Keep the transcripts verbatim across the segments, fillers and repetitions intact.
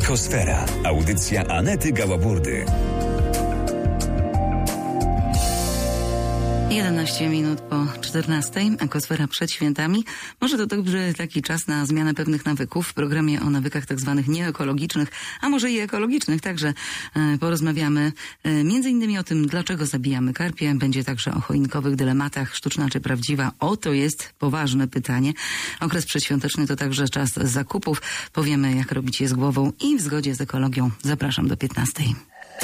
Ekosfera. Audycja Anety Gałaburdy. jedenaście minut po czternastej, Ekosfera przed świętami. Może to dobrze taki czas na zmianę pewnych nawyków. W programie o nawykach tak zwanych nieekologicznych, a może i ekologicznych także e, porozmawiamy e, między innymi o tym, dlaczego zabijamy karpie. Będzie także o choinkowych dylematach, sztuczna czy prawdziwa. O, to jest poważne pytanie. Okres przedświąteczny to także czas zakupów. Powiemy, jak robić je z głową i w zgodzie z ekologią. Zapraszam do piętnastej.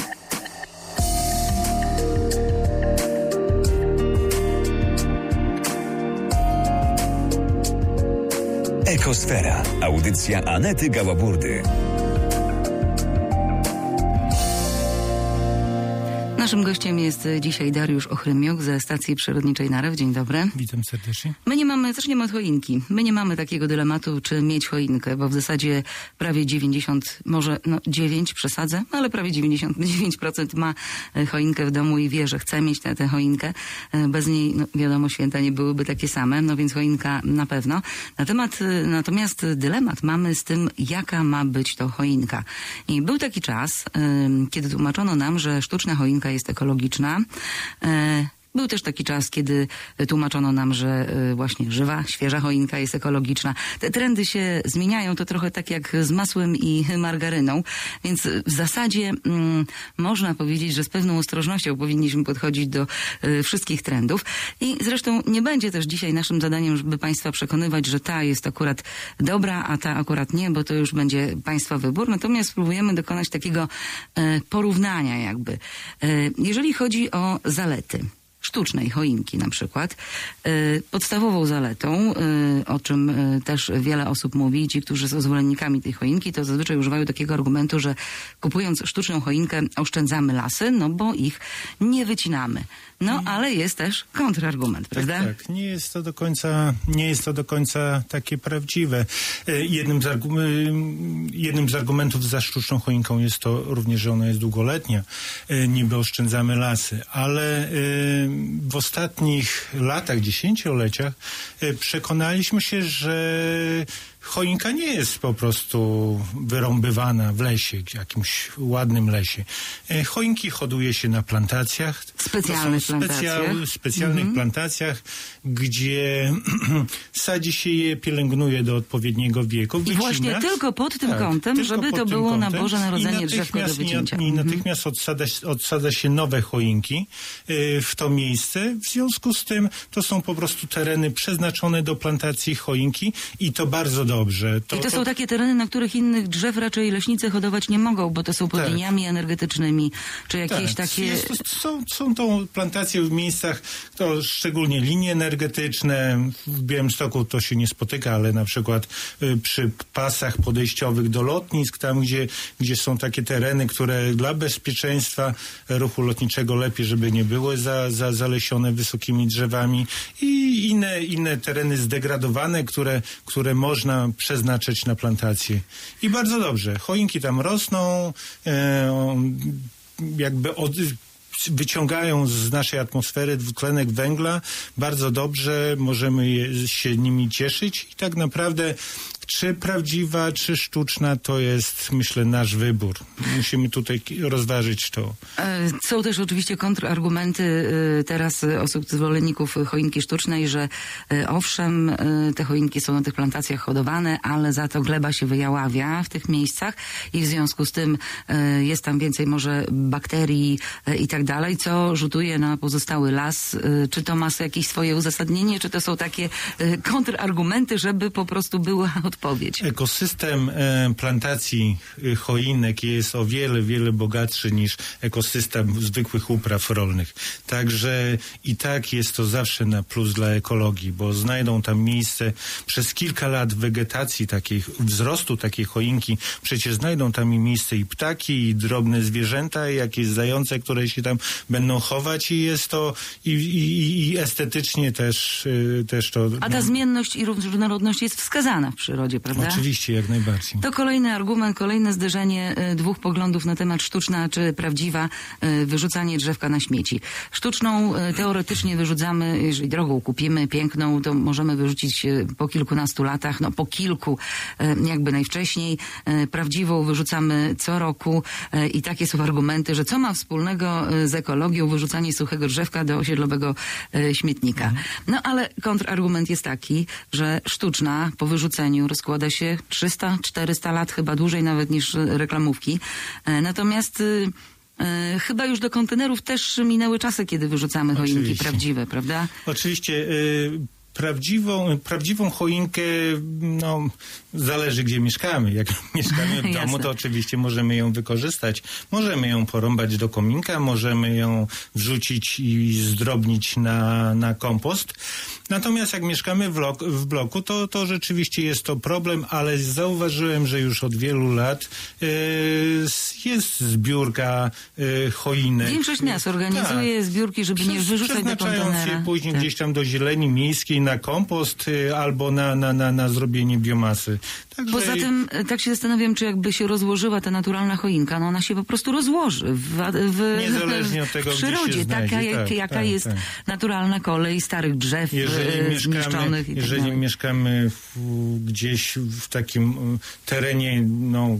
Ekosfera. Audycja Anety Gałaburdy. Naszym gościem jest dzisiaj Dariusz Ochrymiuk ze Stacji Przyrodniczej Narew. Dzień dobry. Witam serdecznie. My nie mamy, zaczniemy od choinki. My nie mamy takiego dylematu, czy mieć choinkę, bo w zasadzie prawie dziewięćdziesiąt, może no dziewięć przesadzę, ale prawie dziewięćdziesiąt dziewięć procent ma choinkę w domu i wie, że chce mieć tę, tę choinkę. Bez niej, no wiadomo, święta nie byłyby takie same, no więc choinka na pewno. Na temat, natomiast dylemat mamy z tym, jaka ma być to choinka. I był taki czas, kiedy tłumaczono nam, że sztuczna choinka jest ekologiczna. Był też taki czas, kiedy tłumaczono nam, że właśnie żywa, świeża choinka jest ekologiczna. Te trendy się zmieniają, to trochę tak jak z masłem i margaryną, więc w zasadzie mm, można powiedzieć, że z pewną ostrożnością powinniśmy podchodzić do y, wszystkich trendów. I zresztą nie będzie też dzisiaj naszym zadaniem, żeby Państwa przekonywać, że ta jest akurat dobra, a ta akurat nie, bo to już będzie Państwa wybór. Natomiast spróbujemy dokonać takiego y, porównania jakby. Y, jeżeli chodzi o zalety sztucznej choinki na przykład. Podstawową zaletą, o czym też wiele osób mówi, ci, którzy są zwolennikami tej choinki, to zazwyczaj używają takiego argumentu, że kupując sztuczną choinkę oszczędzamy lasy, no bo ich nie wycinamy. No, ale jest też kontrargument, prawda? Tak, tak. Nie jest to do końca, nie jest to do końca takie prawdziwe. Jednym z, argu- jednym z argumentów za sztuczną choinką jest to również, że ona jest długoletnia. Niby oszczędzamy lasy, ale w ostatnich latach, dziesięcioleciach przekonaliśmy się, że choinka nie jest po prostu wyrąbywana w lesie, w jakimś ładnym lesie. Choinki hoduje się na plantacjach. Specjalnych plantacjach. Specjal, specjalnych mhm. plantacjach, gdzie sadzi się je, pielęgnuje do odpowiedniego wieku. I wycina. właśnie tylko pod tym tak, kątem, żeby to było kątem. na Boże Narodzenie drzewko do wycięcia. I, i natychmiast odsada, odsada się nowe choinki y, w to miejsce. W związku z tym to są po prostu tereny przeznaczone do plantacji choinki i to bardzo dobrze. To, I to, to są takie tereny, na których innych drzew raczej leśnicy hodować nie mogą, bo to są pod tak. liniami energetycznymi, czy jakieś tak. takie... Jest, są, są to plantacje w miejscach, to szczególnie linie energetyczne. W Białymstoku to się nie spotyka, ale na przykład y, przy pasach podejściowych do lotnisk, tam gdzie, gdzie są takie tereny, które dla bezpieczeństwa ruchu lotniczego lepiej, żeby nie były za, za, zalesione wysokimi drzewami i inne, inne tereny zdegradowane, które, które można przeznaczyć na plantację. I bardzo dobrze. Choinki tam rosną, e, jakby od, wyciągają z naszej atmosfery dwutlenek węgla. Bardzo dobrze, możemy je, się nimi cieszyć i tak naprawdę czy prawdziwa, czy sztuczna, to jest, myślę, nasz wybór. Musimy tutaj rozważyć to. Są też oczywiście kontrargumenty teraz osób, zwolenników choinki sztucznej, że owszem, te choinki są na tych plantacjach hodowane, ale za to gleba się wyjaławia w tych miejscach i w związku z tym jest tam więcej może bakterii i tak dalej, co rzutuje na pozostały las. Czy to ma jakieś swoje uzasadnienie, czy to są takie kontrargumenty, żeby po prostu była odpowiedź? Ekosystem e, plantacji e, choinek jest o wiele, wiele bogatszy niż ekosystem zwykłych upraw rolnych. Także i tak jest to zawsze na plus dla ekologii, bo znajdą tam miejsce przez kilka lat wegetacji takiej, wzrostu takiej choinki. Przecież znajdą tam i miejsce i ptaki, i drobne zwierzęta, i jakieś zające, które się tam będą chować i jest to i, i, i estetycznie też, y, też to... A ta no, zmienność i różnorodność jest wskazana w przyrodzie. przyrodzie, prawda? Oczywiście, jak najbardziej. To kolejny argument, kolejne zderzenie y, dwóch poglądów na temat sztuczna czy prawdziwa, y, wyrzucanie drzewka na śmieci. Sztuczną y, teoretycznie wyrzucamy, jeżeli drogą kupimy, piękną, to możemy wyrzucić y, po kilkunastu latach, no po kilku y, jakby najwcześniej. Y, prawdziwą wyrzucamy co roku y, i takie są argumenty, że co ma wspólnego y, z ekologią wyrzucanie suchego drzewka do osiedlowego y, śmietnika. Mhm. No ale kontrargument jest taki, że sztuczna po wyrzuceniu rozkłada się trzysta czterysta lat, chyba dłużej nawet niż reklamówki. Natomiast y, y, chyba już do kontenerów też minęły czasy, kiedy wyrzucamy choinki Oczywiście. prawdziwe, prawda? Oczywiście. Y Prawdziwą, prawdziwą choinkę, no, zależy gdzie mieszkamy. Jak mieszkamy w domu, to oczywiście możemy ją wykorzystać. Możemy ją porąbać do kominka, możemy ją wrzucić i zdrobnić na, na kompost. Natomiast jak mieszkamy w, blok, w bloku, to, to rzeczywiście jest to problem, ale zauważyłem, że już od wielu lat yy, jest zbiórka yy, choinek. Większość miast organizuje tak. zbiórki, żeby nie wyrzucać do kontenera. się później tak. gdzieś tam do zieleni miejskiej na kompost yy, albo na, na, na, na zrobienie biomasy. Także... Poza tym tak się zastanawiam, czy jakby się rozłożyła ta naturalna choinka, no ona się po prostu rozłoży w, w, Niezależnie od tego, w przyrodzie, gdzie się znajdzie. taka jak, tak, jaka tak, jest tak. naturalna kolej starych drzew jeżeli mieszkamy, i tak jeżeli dalej. mieszkamy w, gdzieś w takim terenie, no,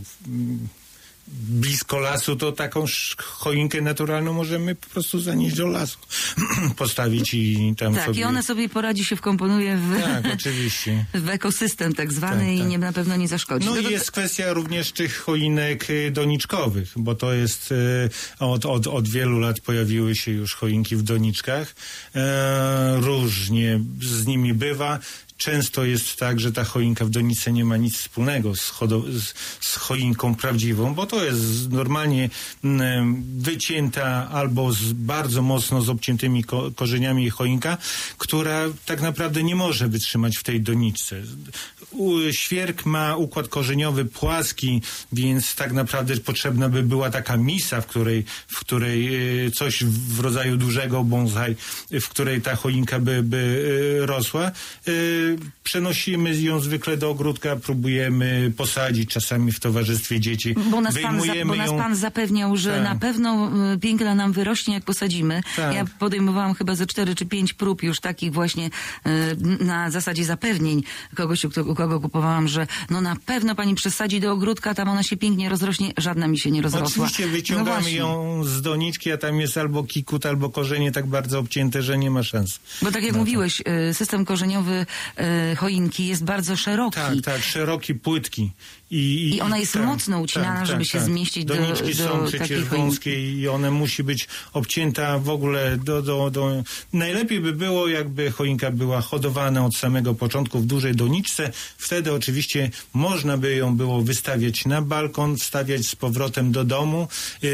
blisko lasu, to taką choinkę naturalną możemy po prostu zanieść do lasu, postawić i tam tak, sobie... Tak, i ona sobie poradzi, się wkomponuje w, tak, oczywiście. w ekosystem tak zwany tak, i tak. nie, na pewno nie zaszkodzi. No Tego... i jest kwestia również tych choinek doniczkowych, bo to jest od, od, od wielu lat pojawiły się już choinki w doniczkach. E, różnie z nimi bywa. Często jest tak, że ta choinka w donicy nie ma nic wspólnego z, chodo- z, z choinką prawdziwą, bo to jest normalnie mm, wycięta albo z bardzo mocno z obciętymi ko- korzeniami choinka, która tak naprawdę nie może wytrzymać w tej doniczce. U, świerk ma układ korzeniowy płaski, więc tak naprawdę potrzebna by była taka misa, w której, w której y, coś w rodzaju dużego bonsai, w której ta choinka by, by y, rosła. Y, Przenosimy ją zwykle do ogródka, próbujemy posadzić czasami w towarzystwie dzieci. Bo nas, pan, za, bo nas pan zapewniał, że tak. na pewno y, piękna nam wyrośnie, jak posadzimy. Tak. Ja podejmowałam chyba ze cztery czy pięć prób już takich właśnie y, na zasadzie zapewnień kogoś, u, u kogo kupowałam, że no na pewno pani przesadzi do ogródka, tam ona się pięknie rozrośnie, żadna mi się nie rozrosła. Oczywiście wyciągamy no ją z doniczki, a tam jest albo kikut, albo korzenie tak bardzo obcięte, że nie ma szans. Bo tak jak no mówiłeś, y, system korzeniowy y, choinki jest bardzo szeroki. Tak, tak, szeroki, płytki. I, i, I ona jest tak, mocno ucinana, tak, żeby tak, się tak. zmieścić do, Doniczki do są przecież wąskie i one musi być obcięta w ogóle do, do, do... Najlepiej by było, jakby choinka była hodowana od samego początku w dużej doniczce. Wtedy oczywiście można by ją było wystawiać na balkon, wstawiać z powrotem do domu, yy,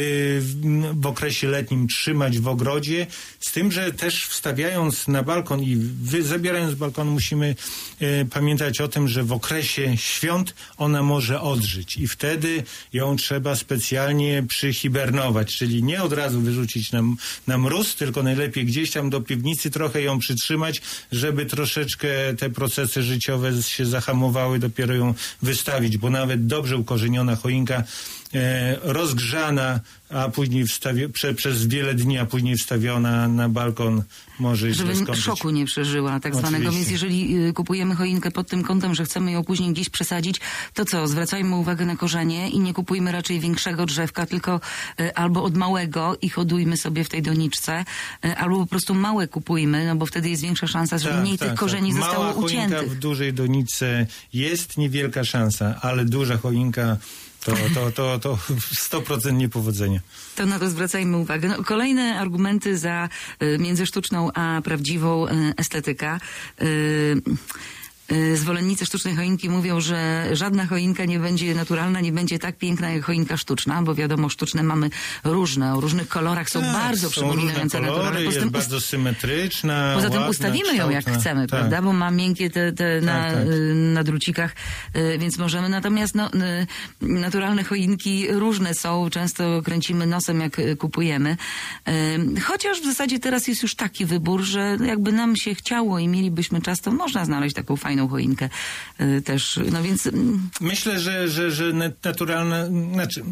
w okresie letnim trzymać w ogrodzie. Z tym, że też wstawiając na balkon i wy, zabierając z balkonu musimy yy, pamiętać o tym, że w okresie świąt ona może może odżyć i wtedy ją trzeba specjalnie przyhibernować, czyli nie od razu wyrzucić na, na mróz, tylko najlepiej gdzieś tam do piwnicy trochę ją przytrzymać, żeby troszeczkę te procesy życiowe się zahamowały, dopiero ją wystawić, bo nawet dobrze ukorzeniona choinka e, rozgrzana, a później wstawi- prze, przez wiele dni, a później wstawiona na balkon może źle skończyć. Żeby szoku nie przeżyła tak zwanego. Więc jeżeli y, kupujemy choinkę pod tym kątem, że chcemy ją później gdzieś przesadzić, to co? Zwracajmy uwagę na korzenie i nie kupujmy raczej większego drzewka, tylko y, albo od małego i hodujmy sobie w tej doniczce, y, albo po prostu małe kupujmy, no bo wtedy jest większa szansa, że tak, mniej tak, tych korzeni tak. zostało Mała uciętych. choinka w dużej doniczce jest niewielka szansa, ale duża choinka To, to, to, to sto procent niepowodzenia. To na to zwracajmy uwagę. No, kolejne argumenty za y, między sztuczną a prawdziwą y, estetyka. Y, Zwolennicy sztucznej choinki mówią, że żadna choinka nie będzie naturalna, nie będzie tak piękna jak choinka sztuczna, bo wiadomo, sztuczne mamy różne, o różnych kolorach, są tak, bardzo są przypominające naturalne. Jest ust- bardzo symetryczna, Poza tym ładna, ustawimy kształtna. ją jak chcemy, tak. prawda, bo ma miękkie te, te tak, na, tak. na drucikach, więc możemy. Natomiast no, naturalne choinki różne są, często kręcimy nosem jak kupujemy. Chociaż w zasadzie teraz jest już taki wybór, że jakby nam się chciało i mielibyśmy czas, to można znaleźć taką fajną tradycyjną choinkę y, też, no więc... mm, Myślę, że, że, że naturalne, znaczy...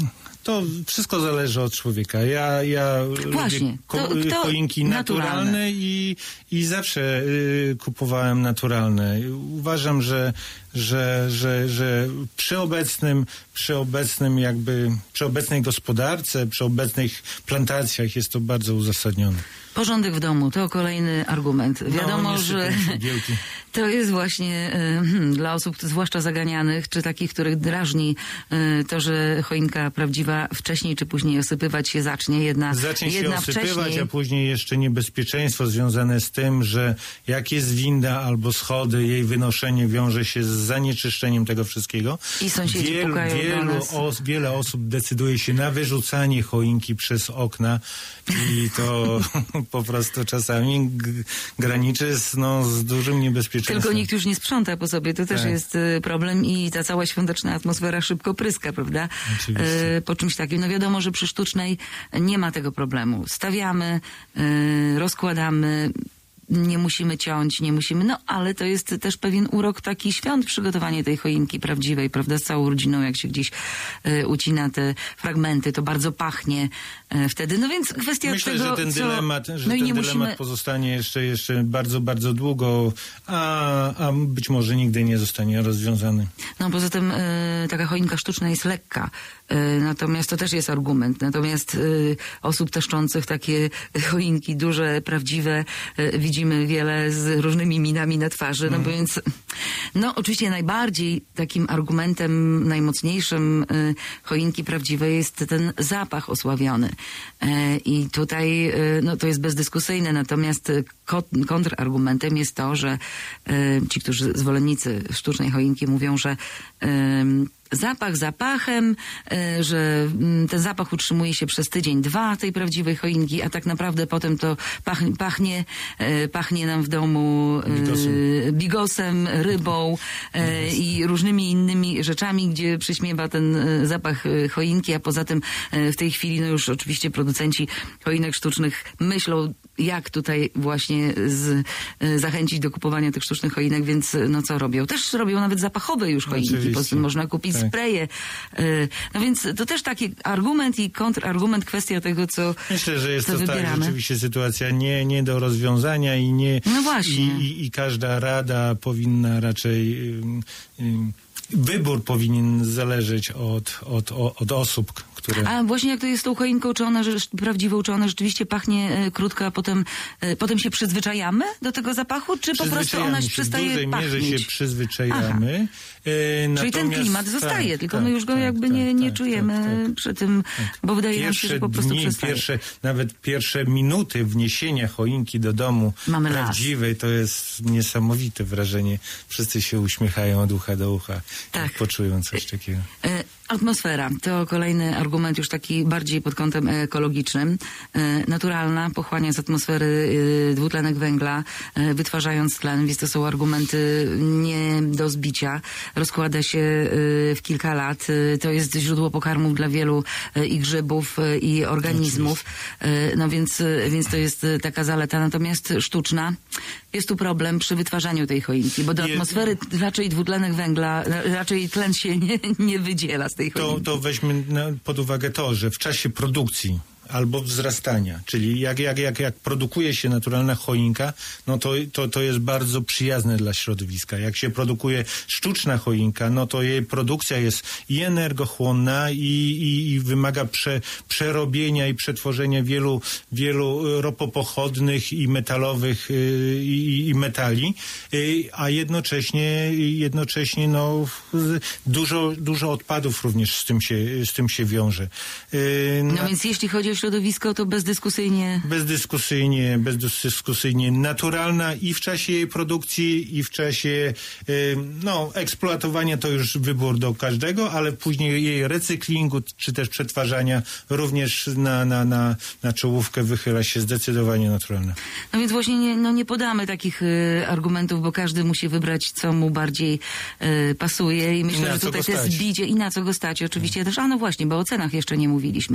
To wszystko zależy od człowieka. Ja, ja Właśnie, lubię ko- to- to choinki naturalne, naturalne. i, i zawsze y, kupowałem naturalne. Uważam, że, że, że, że przy obecnym, przy obecnym jakby, przy obecnej gospodarce, przy obecnych plantacjach jest to bardzo uzasadnione. Porządek w domu, to kolejny argument. Wiadomo, niestety, że wielki. to jest właśnie y, hmm, dla osób zwłaszcza zaganianych, czy takich, których drażni y, to, że choinka prawdziwa wcześniej czy później osypywać się zacznie. Jedna, Zacznie się jedna osypywać, wcześniej. a później jeszcze niebezpieczeństwo związane z tym, że jak jest winda albo schody, jej wynoszenie wiąże się z zanieczyszczeniem tego wszystkiego. I sąsiedzi wielu, pukają do wielu nas. os, wiele osób decyduje się na wyrzucanie choinki przez okna i to po prostu czasami g- graniczy z, no, z dużym niebezpieczeństwem. Tylko nikt już nie sprząta po sobie, to też Tak. jest y, problem i ta cała świąteczna atmosfera szybko pryska, prawda? Oczywiście. Y, po czymś takim. No wiadomo, że przy sztucznej nie ma tego problemu. Stawiamy, y, rozkładamy, nie musimy ciąć, nie musimy, no ale to jest też pewien urok taki świąt, przygotowanie tej choinki prawdziwej, prawda, z całą rodziną, jak się gdzieś y, ucina te fragmenty, to bardzo pachnie y, wtedy, no więc kwestia Myślę, tego, że ten co... dylemat, że no i ten nie dylemat musimy... pozostanie jeszcze, jeszcze bardzo, bardzo długo, a, a być może nigdy nie zostanie rozwiązany. No poza tym y, taka choinka sztuczna jest lekka, y, natomiast to też jest argument. Natomiast y, osób teszczących takie choinki duże, prawdziwe, y, widzimy wiele z różnymi minami na twarzy, no bo więc no oczywiście najbardziej takim argumentem najmocniejszym y, choinki prawdziwej jest ten zapach osławiony. Y, I tutaj y, no to jest bezdyskusyjne, natomiast y, ko- kontrargumentem jest to, że y, ci, którzy zwolennicy sztucznej choinki mówią, że y, zapach zapachem, y, że mm, ten zapach utrzymuje się przez tydzień, dwa tej prawdziwej choinki, a tak naprawdę potem to pach, pachnie, y, pachnie nam w domu y, Bigosem. bigosem, rybą y, i różnymi innymi rzeczami, gdzie przyśmiewa ten y, zapach y, choinki, a poza tym y, w tej chwili no już oczywiście producenci choinek sztucznych myślą, jak tutaj właśnie z, y, zachęcić do kupowania tych sztucznych choinek, więc y, no co robią? Też robią nawet zapachowe już choinki, Oczywiście. poza tym można kupić Tak. spreje. Y, No więc to też taki argument i kontrargument, kwestia tego, co Myślę, że jest co to tak, wybieramy. rzeczywiście sytuacja nie, nie do rozwiązania i nie No właśnie. I, i, i każda rada powinna raczej ym, ym, wybór powinien zależeć od, od, od, od osób, które... A właśnie jak to jest z tą choinką, czy ona rzecz- prawdziwą, czy ona rzeczywiście pachnie e, krótko, a potem, e, potem się przyzwyczajamy do tego zapachu, czy po prostu ona Przyzwyczajamy się, w przestaje dużej mierze pachnieć? się przyzwyczajamy. E, Czyli ten natomiast- klimat zostaje, tak, tylko tak, my już go tak, jakby tak, nie, nie tak, czujemy tak, tak. przy tym, bo wydaje nam się, Pierwsze że po prostu dni, przestaje. pierwsze, nawet pierwsze minuty wniesienia choinki do domu Mamy las. prawdziwej, to jest niesamowite wrażenie. Wszyscy się uśmiechają od ucha do ucha, Tak. jak poczują coś takiego. E, Atmosfera to kolejny argument już taki bardziej pod kątem ekologicznym. E, Naturalna, pochłania z atmosfery e, dwutlenek węgla, e, wytwarzając tlen, więc to są argumenty nie do zbicia. Rozkłada się e, w kilka lat. E, To jest źródło pokarmów dla wielu e, i grzybów, e, i organizmów. E, No więc, e, więc to jest e, taka zaleta. Natomiast sztuczna, jest tu problem przy wytwarzaniu tej choinki, bo do Nie- atmosfery raczej dwutlenek węgla, ra- raczej tlen się nie, nie wydziela z tej To, choinki. to weźmy na, pod uwagę to, że w czasie produkcji albo wzrastania, czyli jak, jak, jak, jak produkuje się naturalna choinka, no to, to, to jest bardzo przyjazne dla środowiska. Jak się produkuje sztuczna choinka, no to jej produkcja jest i energochłonna i, i, i wymaga prze, przerobienia i przetworzenia wielu, wielu ropopochodnych i metalowych y, i, i metali, y, a jednocześnie, jednocześnie no, z- dużo, dużo odpadów również z tym się, z tym się wiąże. Y, No na- więc jeśli chodzi o środowisko, to bezdyskusyjnie Bezdyskusyjnie, bezdyskusyjnie naturalna i w czasie jej produkcji, i w czasie y, no, eksploatowania to już wybór do każdego, ale później jej recyklingu czy też przetwarzania również na, na, na, na czołówkę wychyla się zdecydowanie naturalna. No więc właśnie nie, no nie podamy takich y, argumentów, bo każdy musi wybrać, co mu bardziej y, pasuje i myślę, Na że co tutaj go to jest stać. bicie i na co go stać. Oczywiście też, a no właśnie, bo o cenach jeszcze nie mówiliśmy.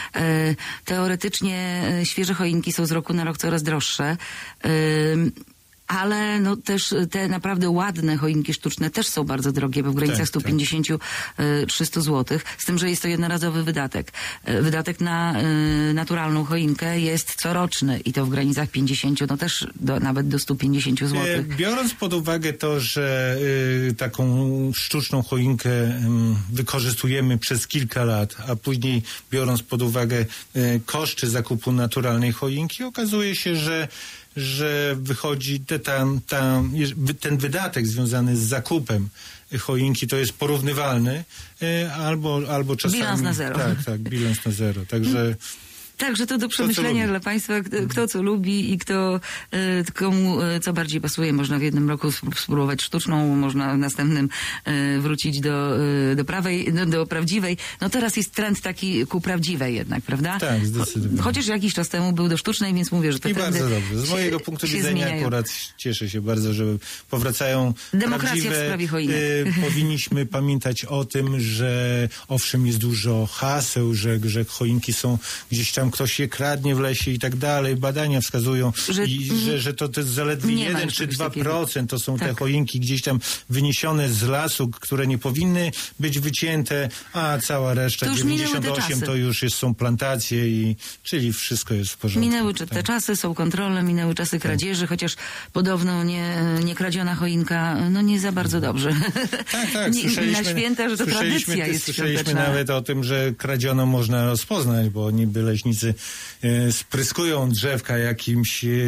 Y, teoretycznie y, świeże choinki są z roku na rok coraz droższe. Y, ale no też te naprawdę ładne choinki sztuczne też są bardzo drogie, bo w granicach Tak, sto pięćdziesiąt do trzystu złotych, z tym, że jest to jednorazowy wydatek. Wydatek na y, naturalną choinkę jest coroczny i to w granicach pięćdziesiąt, no też do, nawet do stu pięćdziesięciu złotych. Biorąc pod uwagę to, że y, taką sztuczną choinkę y, wykorzystujemy przez kilka lat, a później biorąc pod uwagę y, koszty zakupu naturalnej choinki, okazuje się, że że wychodzi te, tam, tam, ten wydatek związany z zakupem choinki to jest porównywalny, y, albo, albo czasami... Bilans na zero. Tak, tak, bilans na zero. Także... Także to do przemyślenia dla Państwa, kto, kto co lubi i kto y, komu y, co bardziej pasuje. Można w jednym roku spróbować sztuczną, można w następnym y, wrócić do, y, do prawej, do, do prawdziwej. No teraz jest trend taki ku prawdziwej jednak, prawda? Tak, zdecydowanie. Chociaż jakiś czas temu był do sztucznej, więc mówię, że to I bardzo dobrze. Z mojego się, punktu się widzenia zmieniają. akurat cieszę się bardzo, że powracają Demokracja prawdziwe. w sprawie choinek. Y, powinniśmy pamiętać o tym, że owszem jest dużo haseł, że, że choinki są gdzieś tam, ktoś je kradnie w lesie i tak dalej. Badania wskazują, Że- i, że, że to, to jest zaledwie Nie ma jeden czy czegoś dwa takiego. procent to są te Tak. choinki gdzieś tam wyniesione z lasu, które nie powinny być wycięte, a cała reszta, To już minęły te dziewięćdziesiąt osiem czasy. to już jest, są plantacje i czyli wszystko jest w porządku. Minęły te Tak. czasy, są kontrole, minęły czasy kradzieży, chociaż podobno nie, nie kradziona choinka, no nie za bardzo dobrze. Tak, tak. Nie- Słyszeliśmy, na święta, że to słyszeliśmy, tradycja jest Słyszeliśmy świąteczna. nawet o tym, że kradziono można rozpoznać, bo niby leśnicy e, spryskują drzewka jakimś e,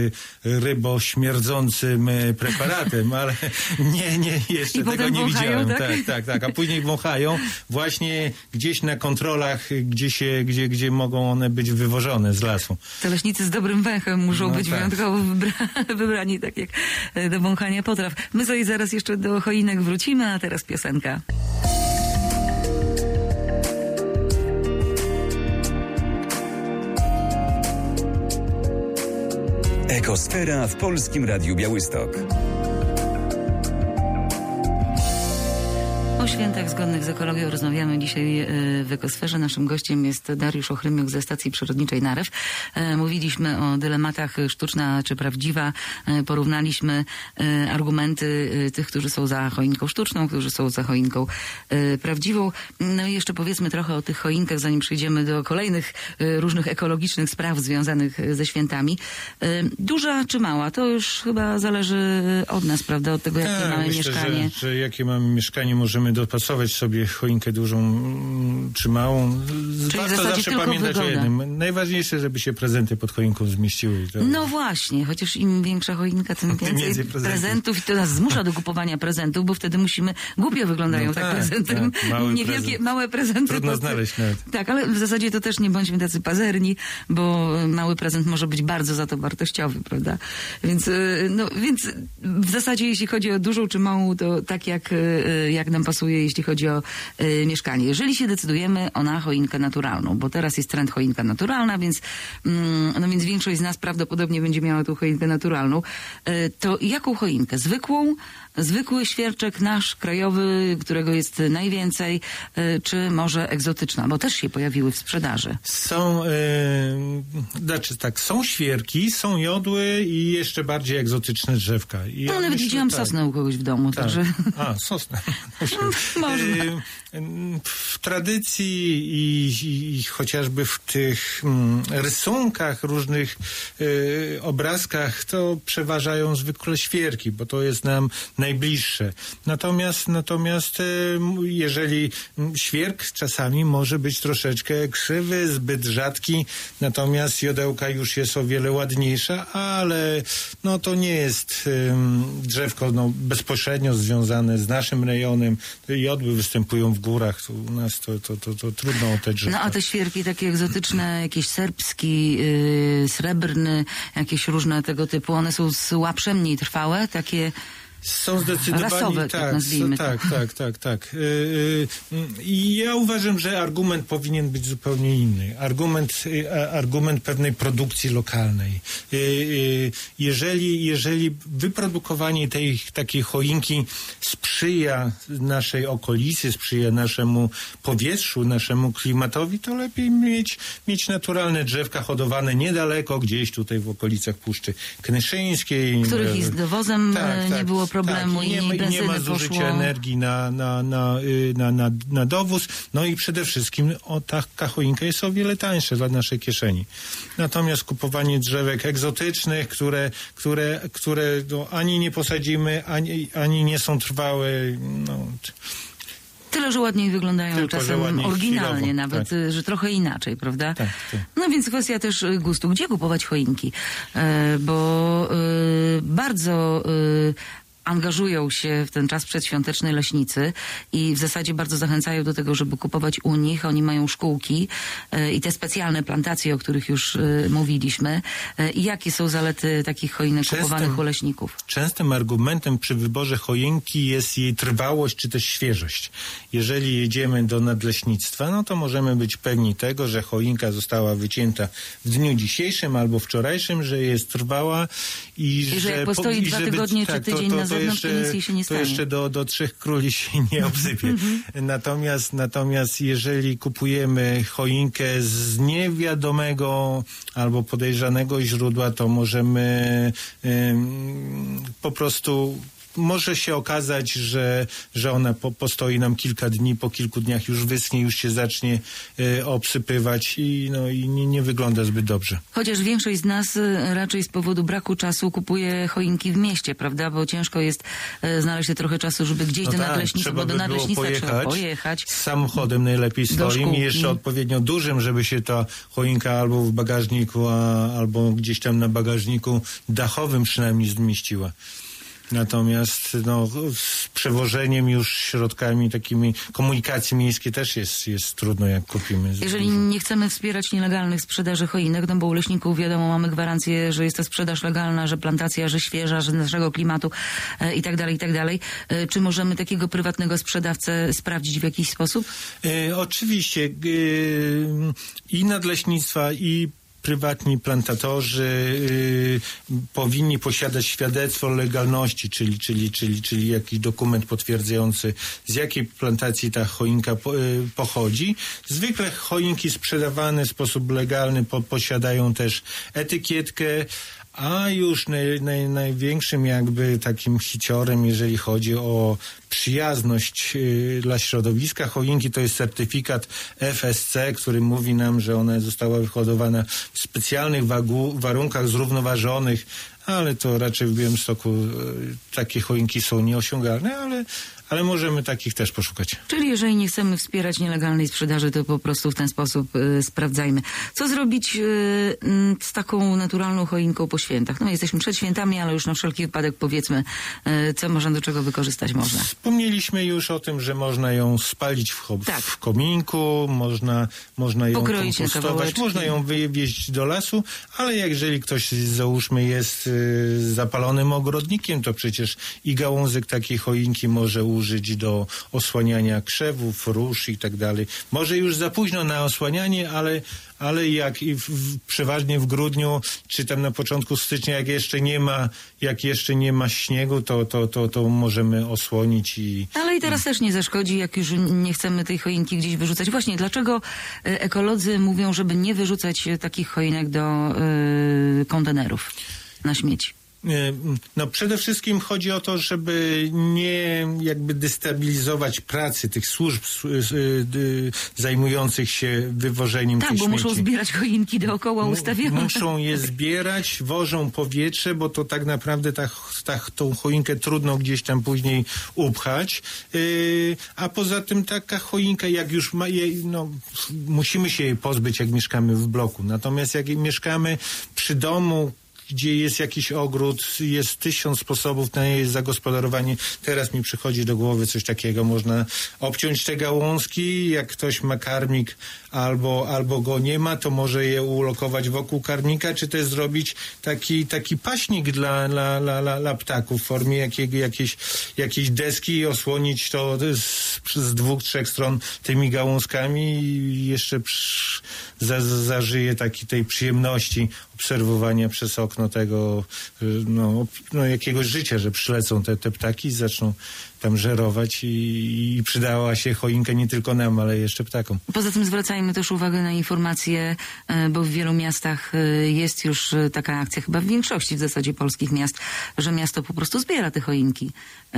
rybośmierdzącym e, preparatem, ale nie, nie, jeszcze I tego potem nie wąchają, widziałem. tak? Tak, tak, tak. A później wąchają właśnie gdzieś na kontrolach, gdzie, się, gdzie, gdzie mogą one być wywożone z lasu. Te leśnicy z dobrym węchem muszą No być tak. wyjątkowo wybra- wybrani, tak jak e, do wąchania potraw. My sobie zaraz jeszcze do choinek wrócimy, a teraz piosenka. Ekosfera w Polskim Radiu Białystok. O świętach zgodnych z ekologią rozmawiamy dzisiaj e, w Ekosferze. Naszym gościem jest Dariusz Ochrymyk ze Stacji Przyrodniczej Narew. E, Mówiliśmy o dylematach sztuczna czy prawdziwa. E, Porównaliśmy e, argumenty e, tych, którzy są za choinką sztuczną, którzy są za choinką e, prawdziwą. No i jeszcze powiedzmy trochę o tych choinkach, zanim przejdziemy do kolejnych e, różnych ekologicznych spraw związanych e, ze świętami. E, Duża czy mała? To już chyba zależy od nas, prawda? Od tego, jakie Tak, mamy myślę, mieszkanie. Że, że jakie mamy mieszkanie, możemy dopasować sobie choinkę dużą mm, czy małą. Czyli w Warto zasadzie zawsze tylko pamiętać o wygoda. jednym. Najważniejsze, żeby się prezenty pod choinką zmieściły. To... No właśnie, chociaż im większa choinka, tym więcej więcej prezentów. prezentów. I to nas zmusza do kupowania prezentów, bo wtedy musimy, głupio wyglądają No tak, tak, prezenty. tak, mały Niewielkie, prezent. małe prezenty. Trudno to- znaleźć nawet. Tak, ale w zasadzie to też nie bądźmy tacy pazerni, bo mały prezent może być bardzo za to wartościowy, prawda? Więc, y, no, więc w zasadzie jeśli chodzi o dużą czy małą, to tak jak, y, jak nam pasuje, jeśli chodzi o y, mieszkanie. Jeżeli się decydujemy o na choinkę naturalną, bo teraz jest trend choinka naturalna, więc, mm, no więc większość z nas prawdopodobnie będzie miała tą choinkę naturalną, y, to jaką choinkę? Zwykłą? Zwykły świerczek nasz, krajowy, którego jest najwięcej, y, czy może egzotyczna? Bo też się pojawiły w sprzedaży. Są, e, znaczy tak, są świerki, są jodły i jeszcze bardziej egzotyczne drzewka. I No ja nawet myślę, widziałam tak. sosnę u kogoś w domu, Tak. także... A, sosna. Można. E, W tradycji i, i, i chociażby w tych mm, rysunkach, różnych e, obrazkach, to przeważają zwykle świerki, bo to jest nam najbliższe. Natomiast, natomiast e, jeżeli mm, świerk czasami może być troszeczkę krzywy, zbyt rzadki, natomiast jodełka już jest o wiele ładniejsza, ale no to nie jest ym, drzewko no, bezpośrednio związane z naszym rejonem. Te jodły występują w górach, to u nas to, to, to, to trudno o te drzewka. No a te świerki takie egzotyczne, jakieś serbski, yy, srebrny, jakieś różne tego typu, one są słabsze, mniej trwałe, takie Są zdecydowanie rasowe, tak, tak, nazwijmy to. tak, tak, tak, tak. I ja uważam, że argument powinien być zupełnie inny. Argument, argument pewnej produkcji lokalnej. Jeżeli, jeżeli wyprodukowanie tej takiej choinki sprzyja naszej okolicy, sprzyja naszemu powietrzu, naszemu klimatowi, to lepiej mieć, mieć naturalne drzewka hodowane niedaleko, gdzieś tutaj w okolicach Puszczy Knyszyńskiej. Których i z dowozem tak, nie tak, było problemu tak. I nie, i ma, i nie benzyny ma zużycia poszło. energii na, na, na, na, na, na dowóz. No i przede wszystkim o, ta choinka jest o wiele tańsza dla naszej kieszeni. Natomiast kupowanie drzewek egzotycznych, które, które, które no, ani nie posadzimy, ani, ani nie są trwałe, no... Tyle, że ładniej wyglądają Tylko, czasem ładniej oryginalnie chwilowo, nawet, tak. że trochę inaczej, prawda? Tak, tak. No więc kwestia też gustu. Gdzie kupować choinki? E, bo e, bardzo... E, angażują się w ten czas przedświąteczny leśnicy i w zasadzie bardzo zachęcają do tego, żeby kupować u nich. Oni mają szkółki e, i te specjalne plantacje, o których już e, mówiliśmy. E, I jakie są zalety takich choinek Częstym- kupowanych u leśników? Częstym argumentem przy wyborze choinki jest jej trwałość czy też świeżość. Jeżeli jedziemy do nadleśnictwa, no to możemy być pewni tego, że choinka została wycięta w dniu dzisiejszym albo wczorajszym, że jest trwała i, I że jak postoi i dwa żeby- tygodnie czy tydzień na zewnątrz, to nic jej się nie to stanie. jeszcze do, do trzech króli się nie obsypie. natomiast, natomiast jeżeli kupujemy choinkę z niewiadomego albo podejrzanego źródła, to możemy ym, po prostu może się okazać, że, że ona po, postoi nam kilka dni, po kilku dniach już wyschnie, już się zacznie y, obsypywać i, no, i nie, nie wygląda zbyt dobrze. Chociaż większość z nas y, raczej z powodu braku czasu kupuje choinki w mieście, prawda? Bo ciężko jest y, znaleźć się trochę czasu, żeby gdzieś No do tak, nadleśnictwa, trzeba bo do by było nadleśnictwa trzeba pojechać. pojechać. Z samochodem najlepiej Do swoim i szkółki. jeszcze odpowiednio dużym, żeby się ta choinka albo w bagażniku, a, albo gdzieś tam na bagażniku dachowym przynajmniej zmieściła. Natomiast no, z przewożeniem już środkami takimi komunikacji miejskiej też jest, jest trudno, jak kupimy. Jeżeli nie chcemy wspierać nielegalnych sprzedaży choinek, no bo u leśników wiadomo, mamy gwarancję, że jest to sprzedaż legalna, że plantacja, że świeża, że naszego klimatu e, i tak dalej, i tak dalej. E, czy możemy takiego prywatnego sprzedawcę sprawdzić w jakiś sposób? E, oczywiście e, i nadleśnictwa, i prywatni plantatorzy y, powinni posiadać świadectwo legalności, czyli, czyli, czyli, czyli jakiś dokument potwierdzający, z jakiej plantacji ta choinka po, y, pochodzi. Zwykle choinki sprzedawane w sposób legalny po, posiadają też etykietkę, a już naj, naj, największym jakby takim hiciorem, jeżeli chodzi o przyjazność y, dla środowiska choinki, to jest certyfikat F S C, który mówi nam, że ona została wyhodowana w specjalnych wagu, warunkach zrównoważonych, ale to raczej w Białymstoku y, takie choinki są nieosiągalne, ale, ale możemy takich też poszukać. Czyli jeżeli nie chcemy wspierać nielegalnej sprzedaży, to po prostu w ten sposób y, sprawdzajmy. Co zrobić y, y, z taką naturalną choinką po świętach? No jesteśmy przed świętami, ale już na wszelki wypadek powiedzmy, y, co można, do czego wykorzystać można. Wspomnieliśmy już o tym, że można ją spalić w, cho- Tak. w kominku, można, można ją Pokroić na kompostować, kawałeczki. można ją wywieźć do lasu, ale jeżeli ktoś, załóżmy, jest y, zapalonym ogrodnikiem, to przecież i gałązek takiej choinki może użyć do osłaniania krzewów, róż i tak dalej. Może już za późno na osłanianie, ale, ale jak i w, w, przeważnie w grudniu, czy tam na początku stycznia, jak jeszcze nie ma, jak jeszcze nie ma śniegu, to, to, to, to możemy osłonić i... Ale i teraz też nie zaszkodzi, jak już nie chcemy tej choinki gdzieś wyrzucać. Właśnie, dlaczego y, ekolodzy mówią, żeby nie wyrzucać y, takich choinek do y, kontenerów na śmieci? No przede wszystkim chodzi o to, żeby nie jakby destabilizować pracy tych służb zajmujących się wywożeniem Tak, tych bo śmieci. muszą zbierać choinki dookoła ustawione. Muszą je zbierać, wożą powietrze, bo to tak naprawdę ta, ta, tą choinkę trudno gdzieś tam później upchać. Yy, a poza tym taka choinka, jak już ma jej, no, musimy się jej pozbyć, jak mieszkamy w bloku. Natomiast jak mieszkamy przy domu, gdzie jest jakiś ogród, jest tysiąc sposobów na jej zagospodarowanie. Teraz mi przychodzi do głowy coś takiego. Można obciąć te gałązki, jak ktoś ma karmik albo, albo go nie ma, to może je ulokować wokół karmika, czy też zrobić taki, taki paśnik dla, dla, dla, dla, dla ptaków w formie jakiego, jakiejś, jakiejś deski i osłonić to z, z dwóch, trzech stron tymi gałązkami i jeszcze psz, za, zażyje taki tej przyjemności obserwowania przez okno tego no, no, jakiegoś życia, że przylecą te, te ptaki i zaczną tam żerować i, i przydała się choinka nie tylko nam, ale jeszcze ptakom. Poza tym zwracajmy też uwagę na informacje, bo w wielu miastach jest już taka akcja, chyba w większości w zasadzie polskich miast, że miasto po prostu zbiera te choinki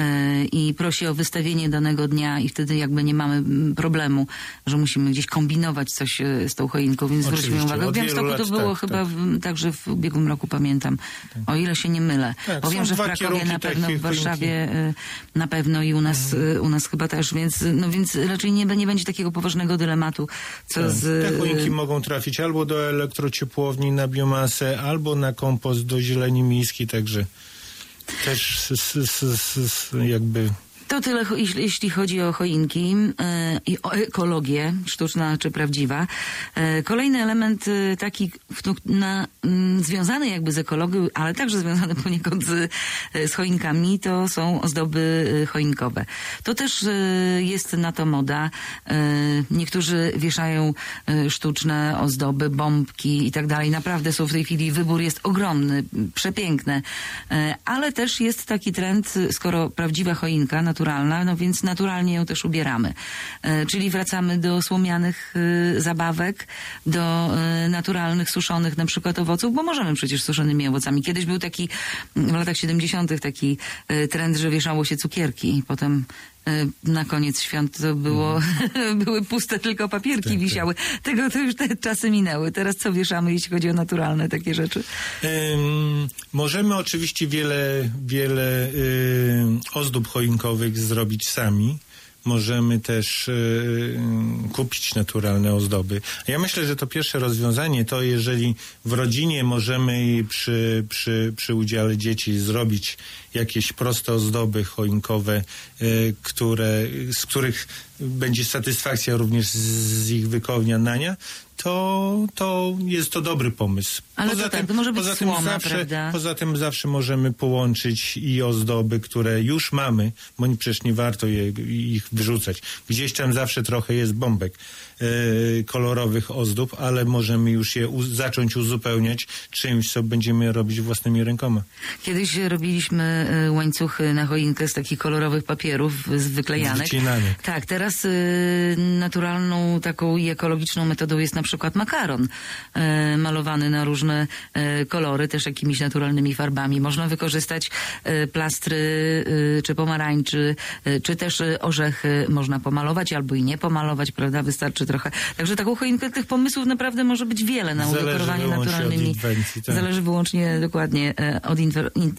i prosi o wystawienie danego dnia i wtedy jakby nie mamy problemu, że musimy gdzieś kombinować coś z tą choinką, więc zwróćmy uwagę. W Białymstoku to było tak, chyba tak. W, także w ubiegłym roku, pamiętam, tak. O ile się nie mylę. Tak, bo wiem, że w Krakowie na pewno, w Warszawie choinki. Na pewno i u nas, mhm. u nas chyba też, więc, no więc raczej nie, nie będzie takiego poważnego dylematu, co tak. z... Te choinki mogą trafić albo do elektrociepłowni na biomasę, albo na kompost do zieleni miejskiej, także też s, s, s, s, jakby... To tyle, jeśli chodzi o choinki yy, i o ekologię, sztuczna czy prawdziwa. Yy, kolejny element yy, taki na, yy, związany jakby z ekologią, ale także związany poniekąd z, yy, z choinkami, to są ozdoby yy, choinkowe. To też yy, jest na to moda. Yy, niektórzy wieszają yy, sztuczne ozdoby, bombki i tak dalej. Naprawdę są w tej chwili, wybór jest ogromny, przepiękne. Yy, ale też jest taki trend, skoro prawdziwa choinka, naturalna, no więc naturalnie ją też ubieramy. E, czyli wracamy do słomianych e, zabawek, do e, naturalnych, suszonych na przykład owoców, bo możemy przecież suszonymi owocami. Kiedyś był taki, w latach siedemdziesiątych taki e, trend, że wieszało się cukierki i potem e, na koniec świąt to było, mm. były puste tylko papierki tak, wisiały. Tak. Tego to już te czasy minęły. Teraz co wieszamy, jeśli chodzi o naturalne takie rzeczy? Um, możemy oczywiście wiele, wiele um, ozdób choinkowych zrobić sami. Możemy też y, kupić naturalne ozdoby. Ja myślę, że to pierwsze rozwiązanie to, jeżeli w rodzinie możemy przy, przy, przy udziale dzieci zrobić jakieś proste ozdoby choinkowe, y, które, z których będzie satysfakcja również z, z ich wykonania, to, to jest to dobry pomysł. Ale poza to tym, tak, to może być poza słoma, tym zawsze, prawda? Poza tym zawsze możemy połączyć i ozdoby, które już mamy, bo przecież nie warto je, ich wyrzucać. Gdzieś tam zawsze trochę jest bombek e, kolorowych ozdób, ale możemy już je u, zacząć uzupełniać czymś, co będziemy robić własnymi rękoma. Kiedyś robiliśmy łańcuchy na choinkę z takich kolorowych papierów, z wyklejanek. Wycinanek. Tak, teraz y, naturalną taką i ekologiczną metodą jest na przykład makaron y, malowany na różne y, kolory, też jakimiś naturalnymi farbami. Można wykorzystać y, plastry y, czy pomarańczy, y, czy też y, orzechy można pomalować albo i nie pomalować, prawda? Wystarczy trochę. Także taką choinkę, tych pomysłów naprawdę może być wiele na udekorowanie naturalnymi. Od inwencji, tak. Zależy wyłącznie dokładnie y, od inwer, in,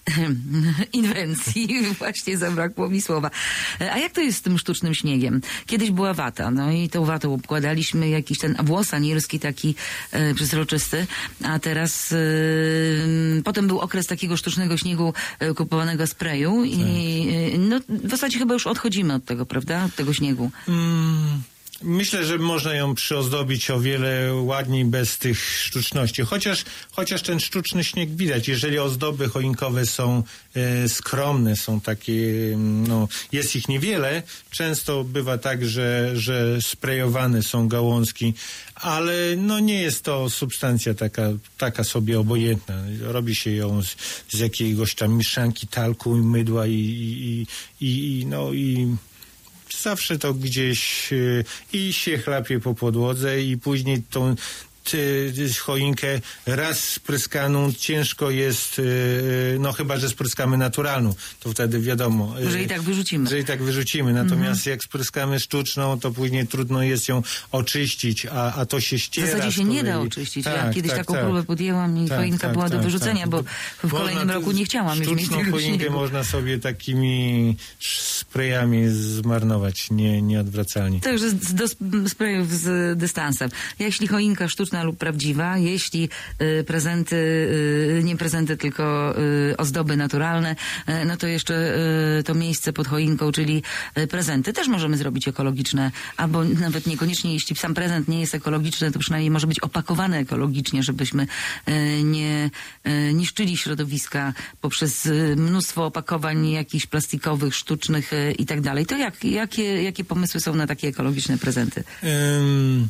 inwencji. Właśnie zabrakło mi słowa. A jak to jest z tym sztucznym śniegiem? Kiedyś była wata, no i tą watą obkładaliśmy jakiś ten włos anielski taki e, przezroczysty, a teraz e, potem był okres takiego sztucznego śniegu e, kupowanego sprayu i e, no, w zasadzie chyba już odchodzimy od tego, prawda? Od tego śniegu. Mm. Myślę, że można ją przyozdobić o wiele ładniej bez tych sztuczności. Chociaż, chociaż ten sztuczny śnieg widać. Jeżeli ozdoby choinkowe są e, skromne, są takie, no, jest ich niewiele. Często bywa tak, że, że sprejowane są gałązki, ale no nie jest to substancja taka, taka sobie obojętna. Robi się ją z, z jakiegoś tam mieszanki talku i mydła i, i, i, i no i zawsze to gdzieś y, i się chlapie po podłodze i później tą ty, ty, choinkę raz spryskaną ciężko jest, y, no chyba, że spryskamy naturalną, to wtedy wiadomo. Y, że i tak wyrzucimy. Że i tak wyrzucimy, natomiast mm-hmm. jak spryskamy sztuczną, to później trudno jest ją oczyścić, a, a to się ściera. W zasadzie się nie da oczyścić. Tak, ja kiedyś tak, taką tak. próbę podjęłam i tak, choinka tak, była tak, do wyrzucenia, tak. bo w można kolejnym roku nie chciałam już mieć tego choinkę śniegu. Można sobie takimi sprayami zmarnować nie, nieodwracalnie. Także do sprayów z dystansem. Jeśli choinka sztuczna sztuczna lub prawdziwa. Jeśli y, prezenty, y, nie prezenty, tylko y, ozdoby naturalne, y, no to jeszcze y, to miejsce pod choinką, czyli y, prezenty też możemy zrobić ekologiczne, albo nawet niekoniecznie, jeśli sam prezent nie jest ekologiczny, to przynajmniej może być opakowany ekologicznie, żebyśmy y, nie y, niszczyli środowiska poprzez y, mnóstwo opakowań jakichś plastikowych, sztucznych y, i tak dalej. To jak, jakie, jakie pomysły są na takie ekologiczne prezenty? Um.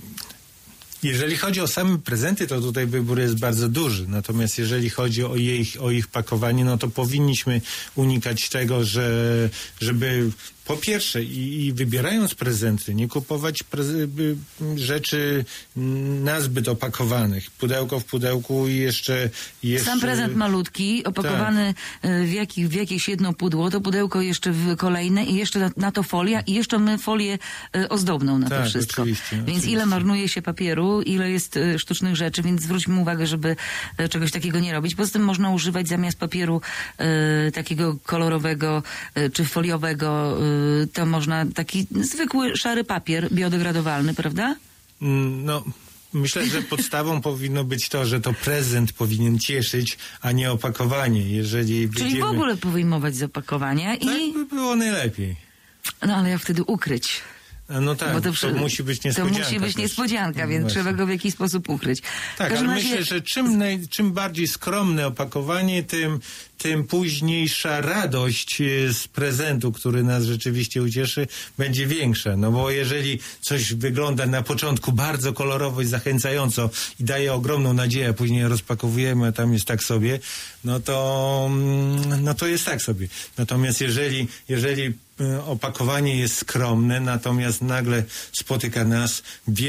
Jeżeli chodzi o same prezenty, to tutaj wybór jest bardzo duży. Natomiast jeżeli chodzi o, jej, o ich pakowanie, no to powinniśmy unikać tego, że żeby po pierwsze i, i wybierając prezenty, nie kupować preze- rzeczy nazbyt opakowanych. Pudełko w pudełku i jeszcze... jeszcze... Sam prezent malutki, opakowany tak. w, jakich, w jakieś jedno pudło, to pudełko jeszcze w kolejne i jeszcze na, na to folia i jeszcze my folię ozdobną na tak, to wszystko. Oczywiście, więc oczywiście. Ile marnuje się papieru, ile jest sztucznych rzeczy, więc zwróćmy uwagę, żeby czegoś takiego nie robić. Poza tym można używać zamiast papieru e, takiego kolorowego e, czy foliowego, e, to można taki zwykły szary papier biodegradowalny, prawda? No, myślę, że podstawą powinno być to, że to prezent powinien cieszyć, a nie opakowanie. Jeżeli Czyli będziemy... w ogóle wyjmować z opakowania i... Tak by było najlepiej. No ale jak wtedy ukryć? No tak, Bo to, przy... to musi być niespodzianka. To musi być też. niespodzianka, no więc właśnie. trzeba go w jakiś sposób ukryć. Tak, ale razie... myślę, że czym, naj, czym bardziej skromne opakowanie, tym, tym późniejsza radość z prezentu, który nas rzeczywiście ucieszy, będzie większa. No bo jeżeli coś wygląda na początku bardzo kolorowo i zachęcająco i daje ogromną nadzieję, a później rozpakowujemy, a tam jest tak sobie, no to, no to jest tak sobie. Natomiast jeżeli, jeżeli opakowanie jest skromne, natomiast nagle spotyka nas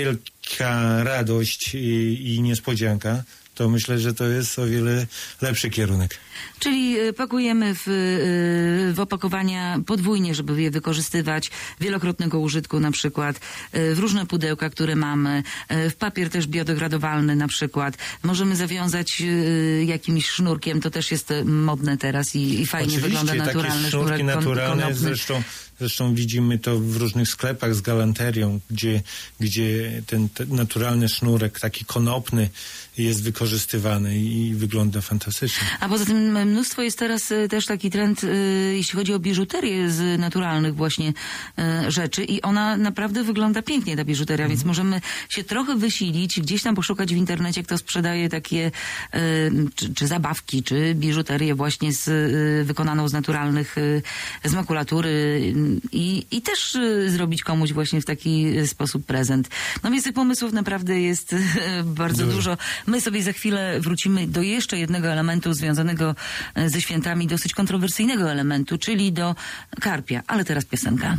wielka radość i, i niespodzianka, to myślę, że to jest o wiele lepszy kierunek. Czyli pakujemy w, w opakowania podwójnie, żeby je wykorzystywać, wielokrotnego użytku na przykład, w różne pudełka, które mamy, w papier też biodegradowalny na przykład. Możemy zawiązać jakimś sznurkiem, to też jest modne teraz i, i fajnie Oczywiście, wygląda naturalny takie sznurki sznurek naturalne, konopny. zresztą Zresztą widzimy to w różnych sklepach z galanterią, gdzie, gdzie ten, ten naturalny sznurek, taki konopny, jest wykorzystywany i wygląda fantastycznie. A poza tym mnóstwo jest teraz też taki trend, jeśli chodzi o biżuterię z naturalnych właśnie rzeczy i ona naprawdę wygląda pięknie, ta biżuteria, mm. więc możemy się trochę wysilić, gdzieś tam poszukać w internecie, kto sprzedaje takie czy, czy zabawki, czy biżuterię właśnie z, wykonaną z naturalnych, z makulatury i, i też zrobić komuś właśnie w taki sposób prezent. No więc tych pomysłów naprawdę jest bardzo dużo. dużo. My sobie za chwilę wrócimy do jeszcze jednego elementu związanego ze świętami, dosyć kontrowersyjnego elementu, czyli do karpia. Ale teraz piosenka.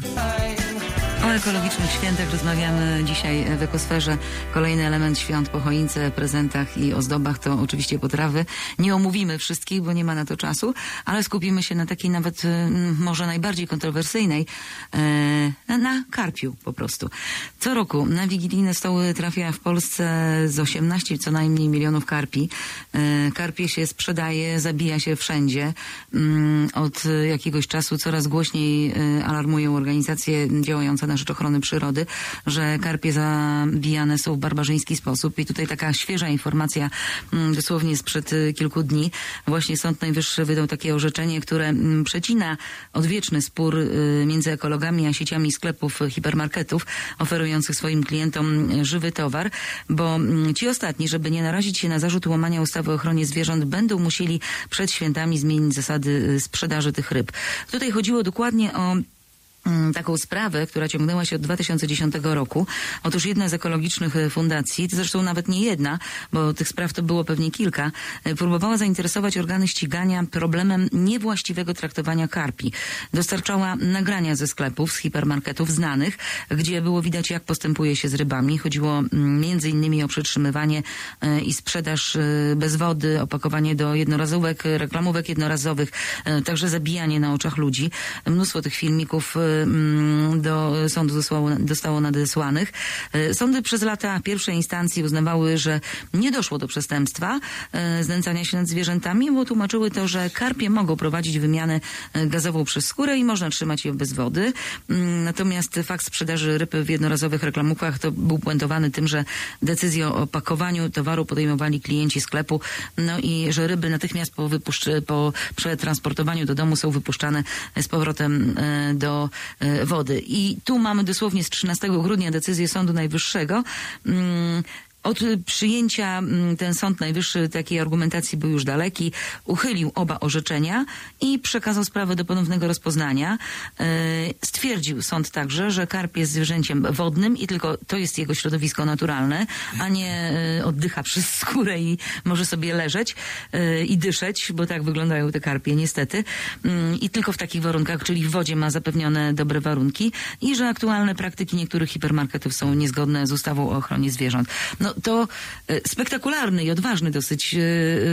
O ekologicznych świętach rozmawiamy dzisiaj w Ekosferze. Kolejny element świąt po choince, prezentach i ozdobach to oczywiście potrawy. Nie omówimy wszystkich, bo nie ma na to czasu, ale skupimy się na takiej nawet może najbardziej kontrowersyjnej, e, na karpiu po prostu. Co roku na wigilijne stoły trafia w Polsce z osiemnaście co najmniej milionów karpi. E, karpie się sprzedaje, zabija się wszędzie. Mm, od jakiegoś czasu coraz głośniej e, alarmują organizacje działające na rzecz ochrony przyrody, że karpie zabijane są w barbarzyński sposób. I tutaj taka świeża informacja mm, dosłownie sprzed y, kilku dni. Właśnie Sąd Najwyższy wydał takie orzeczenie, które mm, przecina odwieczny spór y, między ekologami a sieciami sklepów, y, hipermarketów oferujących swoim klientom y, żywy towar, bo y, ci ostatni, żeby nie narazić się na zarzut łamania ustawy o ochronie zwierząt, będą musieli przed świętami zmienić zasady y, sprzedaży tych ryb. Tutaj chodziło dokładnie o taką sprawę, która ciągnęła się od dwa tysiące dziesiątego roku. Otóż jedna z ekologicznych fundacji, zresztą nawet nie jedna, bo tych spraw to było pewnie kilka, próbowała zainteresować organy ścigania problemem niewłaściwego traktowania karpi. Dostarczała nagrania ze sklepów, z hipermarketów znanych, gdzie było widać, jak postępuje się z rybami. Chodziło między innymi o przetrzymywanie i sprzedaż bez wody, opakowanie do jednorazówek, reklamówek jednorazowych, także zabijanie na oczach ludzi. Mnóstwo tych filmików mm, do sądu zostało, zostało nadesłanych. E, Sądy przez lata pierwszej instancji uznawały, że nie doszło do przestępstwa e, znęcania się nad zwierzętami, bo tłumaczyły to, że karpie mogą prowadzić wymianę e, gazową przez skórę i można trzymać je bez wody. Mm, Natomiast fakt sprzedaży ryb w jednorazowych reklamówkach to był puentowany tym, że decyzję o pakowaniu towaru podejmowali klienci sklepu, no i że ryby natychmiast po, wypuszcz- po przetransportowaniu do domu są wypuszczane z powrotem e, do e, wody. I tu mamy dosłownie z trzynastego grudnia decyzję Sądu Najwyższego. Mm, Od przyjęcia ten Sąd Najwyższy takiej argumentacji był już daleki, uchylił oba orzeczenia i przekazał sprawę do ponownego rozpoznania. Stwierdził sąd także, że karp jest zwierzęciem wodnym i tylko to jest jego środowisko naturalne, a nie oddycha przez skórę i może sobie leżeć i dyszeć, bo tak wyglądają te karpie niestety. I tylko w takich warunkach, czyli w wodzie ma zapewnione dobre warunki i że aktualne praktyki niektórych hipermarketów są niezgodne z ustawą o ochronie zwierząt. No to e, spektakularny i odważny dosyć e,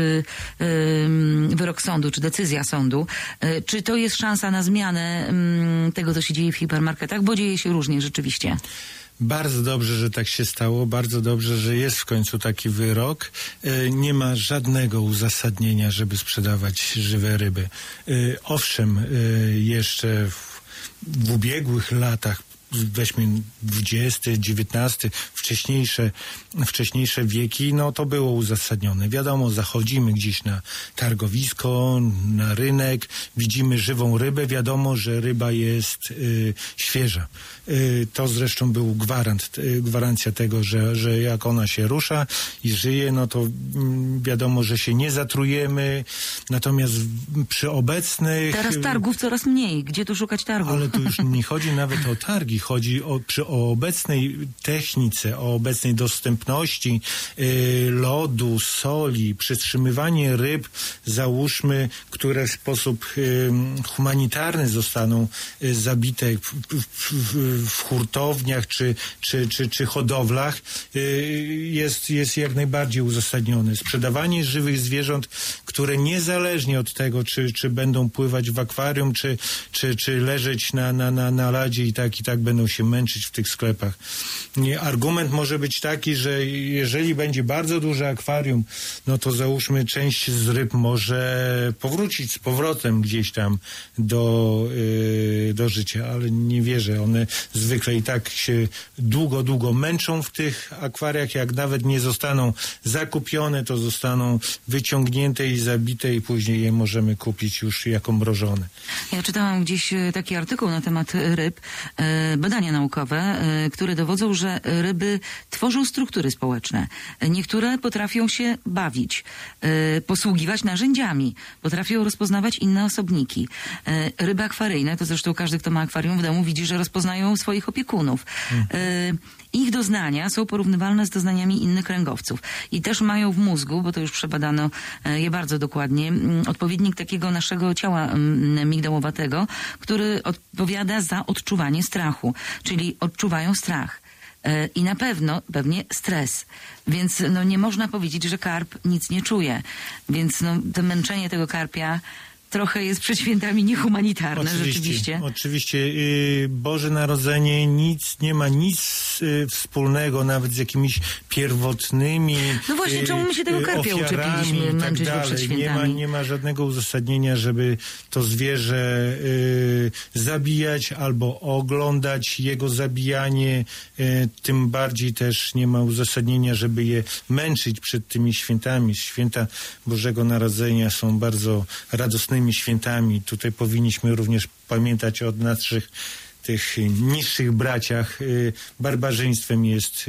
e, wyrok sądu, czy decyzja sądu. E, czy to jest szansa na zmianę m, tego, co się dzieje w hipermarketach? Bo dzieje się różnie rzeczywiście. Bardzo dobrze, że tak się stało. Bardzo dobrze, że jest w końcu taki wyrok. E, nie ma żadnego uzasadnienia, żeby sprzedawać żywe ryby. E, owszem, e, jeszcze w, w ubiegłych latach, weźmy dwudziesty, dziewiętnasty, wcześniejsze, wcześniejsze wieki, no to było uzasadnione. Wiadomo, zachodzimy gdzieś na targowisko, na rynek, widzimy żywą rybę, wiadomo, że ryba jest y, świeża. Y, to zresztą był gwarant, y, gwarancja tego, że, że jak ona się rusza i żyje, no to y, wiadomo, że się nie zatrujemy. Natomiast przy obecnych... Teraz targów coraz mniej. Gdzie tu szukać targów? Ale tu już nie chodzi nawet o targi. Chodzi o, przy, o obecnej technice, o obecnej dostępności y, lodu, soli, przytrzymywanie ryb, załóżmy, które w sposób y, humanitarny zostaną y, zabite w, w, w, w hurtowniach czy, czy, czy, czy hodowlach, y, jest, jest jak najbardziej uzasadnione. Sprzedawanie żywych zwierząt, które niezależnie od tego, czy, czy będą pływać w akwarium, czy, czy, czy leżeć na, na, na, na ladzie i tak, i tak będą się męczyć w tych sklepach. Nie, argument może być taki, że jeżeli będzie bardzo duże akwarium, no to załóżmy część z ryb może powrócić z powrotem gdzieś tam do, yy, do życia, ale nie wierzę. One zwykle i tak się długo, długo męczą w tych akwariach. Jak nawet nie zostaną zakupione, to zostaną wyciągnięte i zabite i później je możemy kupić już jako mrożone. Ja czytałam gdzieś taki artykuł na temat ryb, e, badania naukowe, e, które dowodzą, że ryby tworzą struktury społeczne. Niektóre potrafią się bawić, e, posługiwać narzędziami, potrafią rozpoznawać inne osobniki. E, ryby akwaryjne, to zresztą każdy, kto ma akwarium w domu, widzi, że rozpoznają swoich opiekunów. E, Ich doznania są porównywalne z doznaniami innych kręgowców i też mają w mózgu, bo to już przebadano je bardzo dokładnie, odpowiednik takiego naszego ciała migdałowatego, który odpowiada za odczuwanie strachu, czyli odczuwają strach. I na pewno pewnie stres. Więc no, nie można powiedzieć, że karp nic nie czuje. Więc no, to męczenie tego karpia trochę jest przed świętami niehumanitarne, oczywiście, rzeczywiście. Oczywiście. Yy, Boże Narodzenie nic, nie ma nic yy, wspólnego nawet z jakimiś pierwotnymi No właśnie, czemu my się tego karpia ofiarami uczepiliśmy, i tak męczyć go przed dalej. świętami? Nie ma, nie ma żadnego uzasadnienia, żeby to zwierzę yy, zabijać albo oglądać jego zabijanie. Yy, tym bardziej też nie ma uzasadnienia, żeby je męczyć przed tymi świętami. Święta Bożego Narodzenia są bardzo radosnymi świętami. Tutaj powinniśmy również pamiętać o naszych tych niższych braciach. Barbarzyństwem jest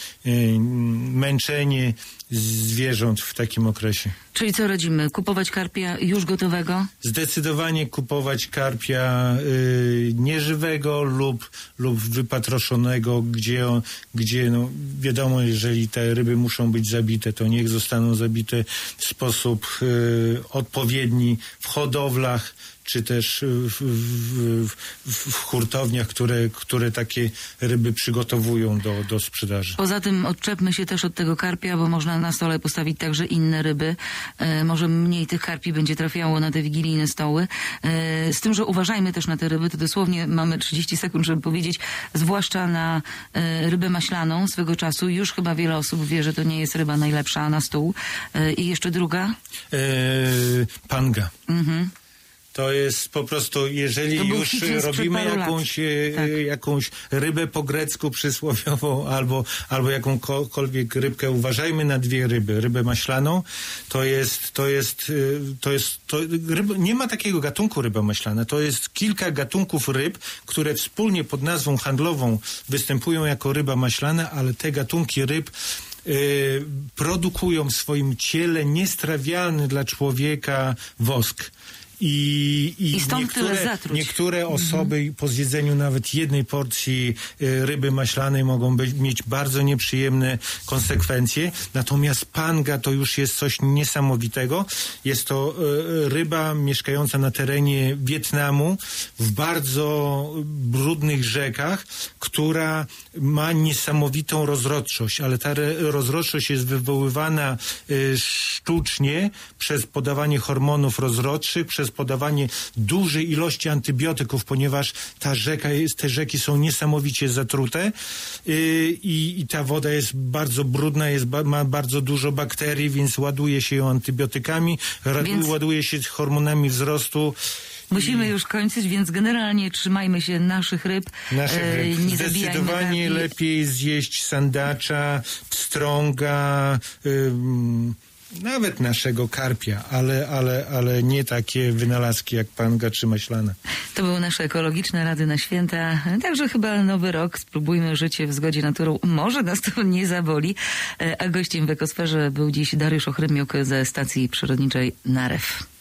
męczenie zwierząt w takim okresie. Czyli co radzimy? Kupować karpia już gotowego? Zdecydowanie kupować karpia y, nieżywego lub, lub wypatroszonego, gdzie, gdzie no, wiadomo, jeżeli te ryby muszą być zabite, to niech zostaną zabite w sposób y, odpowiedni w hodowlach, czy też w, w, w, w hurtowniach, które, które takie ryby przygotowują do, do sprzedaży. Poza tym odczepmy się też od tego karpia, bo można na stole postawić także inne ryby. e, może mniej tych karpi będzie trafiało na te wigilijne stoły. E, z tym, że uważajmy też na te ryby, to dosłownie mamy trzydzieści sekund, żeby powiedzieć, zwłaszcza na e, rybę maślaną swego czasu. Już chyba wiele osób wie, że to nie jest ryba najlepsza na stół. E, I jeszcze druga? E, panga. Mhm. To jest po prostu, jeżeli już robimy jakąś, tak. jakąś rybę po grecku przysłowiową albo, albo jakąkolwiek rybkę, uważajmy na dwie ryby. Rybę maślaną to jest, to jest, to jest, to ryba, nie ma takiego gatunku ryba maślana. To jest kilka gatunków ryb, które wspólnie pod nazwą handlową występują jako ryba maślana, ale te gatunki ryb y, produkują w swoim ciele niestrawialny dla człowieka wosk. I, i, I stąd niektóre, tyle zatruć. niektóre osoby mm-hmm. po zjedzeniu nawet jednej porcji y, ryby maślanej mogą być, mieć bardzo nieprzyjemne konsekwencje. Natomiast panga to już jest coś niesamowitego. Jest to y, ryba mieszkająca na terenie Wietnamu w bardzo brudnych rzekach, która ma niesamowitą rozrodczość, ale ta re, rozrodczość jest wywoływana y, sztucznie przez podawanie hormonów rozrodczych, przez podawanie dużej ilości antybiotyków, ponieważ ta rzeka jest, te rzeki są niesamowicie zatrute yy, i, i ta woda jest bardzo brudna, jest, ma bardzo dużo bakterii, więc ładuje się ją antybiotykami, więc... ładuje się hormonami wzrostu. Musimy już kończyć, więc generalnie trzymajmy się naszych ryb. Naszych ryb. E, nie Zdecydowanie lepiej zjeść sandacza, pstrąga, yy, nawet naszego karpia, ale, ale, ale nie takie wynalazki jak panga czy maślana. To były nasze ekologiczne rady na święta. Także chyba nowy rok. Spróbujmy życie w zgodzie naturą. Może nas to nie zaboli. A gościem w Ekosferze był dziś Dariusz Ochrymiuk ze stacji przyrodniczej Narew.